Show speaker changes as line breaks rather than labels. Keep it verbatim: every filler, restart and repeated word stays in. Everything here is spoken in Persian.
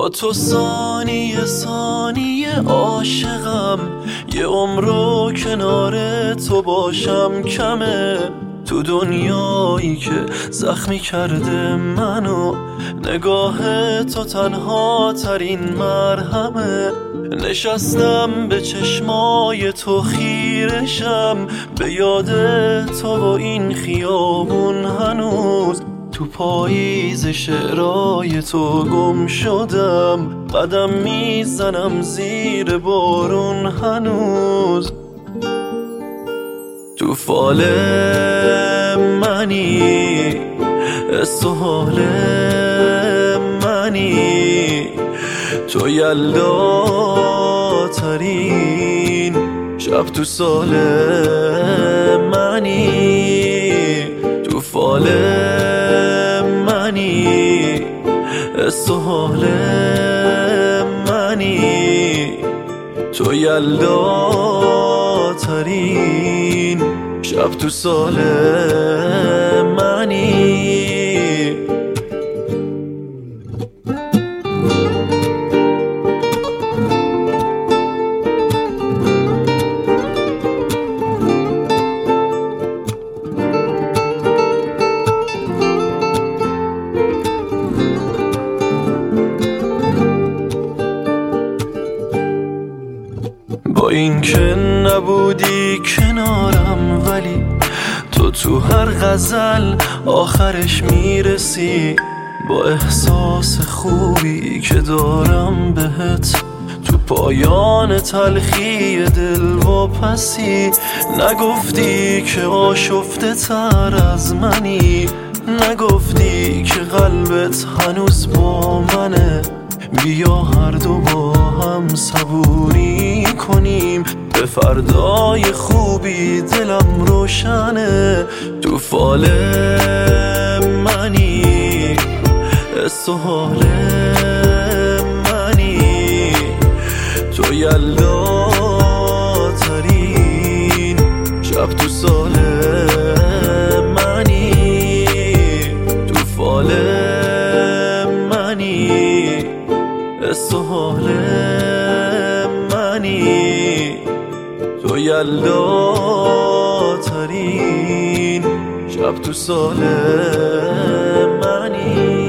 با تو ثانیه ثانیه عاشقم، یه عمرو کنار تو باشم کمه. تو دنیایی که زخمی کرده منو، نگاه تو تنها ترین مرهمه. نشستم به چشمای تو خیرشم، به یاد تو و این خیابون هنوز. تو پاییز شعرهای تو گم شدم، قدم میزنم زیر بارون هنوز. تو فال منی، استحال منی، تو یلدا ترین شب تو سال منی. تو فال منی، استحال منی، تو یلدا ترین شب تو سال منی. با این که نبودی کنارم، ولی تو تو هر غزل آخرش میرسی. با احساس خوبی که دارم بهت، تو پایان تلخی دل و پسی. نگفتی که آشفته تر از منی، نگفتی که قلبت هنوز با منه. بیا هر دو با هم صبوری کنیم، به فردای خوبی دلم روشنه. تو فال منی، استحال منی، تو یلدا ترین شب تو سال منی. تو فال منی، استحال منی، تو یلدا ترین شب تو سال منی.